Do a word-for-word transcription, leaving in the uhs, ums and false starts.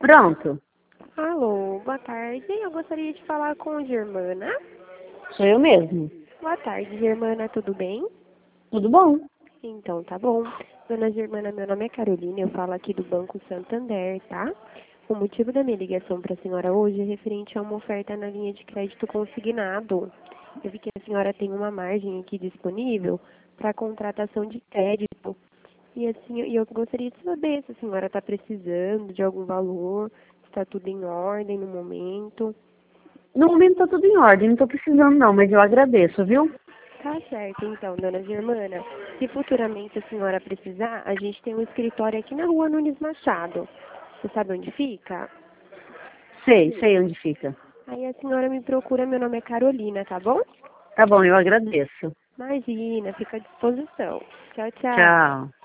Pronto. Alô, boa tarde. Eu gostaria de falar com a Germana. Sou eu mesmo. Boa tarde, Germana, tudo bem? Tudo bom? Então, tá bom. Dona Germana, meu nome é Carolina, eu falo aqui do Banco Santander, tá? O motivo da minha ligação para a senhora hoje é referente a uma oferta na linha de crédito consignado. Eu vi que a senhora tem uma margem aqui disponível para contratação de crédito. E assim, eu gostaria de saber se a senhora está precisando de algum valor, se está tudo em ordem no momento. No momento tá tudo em ordem, não tô precisando não, mas eu agradeço, viu? Tá certo, então, dona Germana. Se futuramente a senhora precisar, a gente tem um escritório aqui na rua Nunes Machado. Você sabe onde fica? Sei, sei onde fica. Aí a senhora me procura, meu nome é Carolina, tá bom? Tá bom, eu agradeço. Imagina, fica à disposição. Tchau, tchau. Tchau.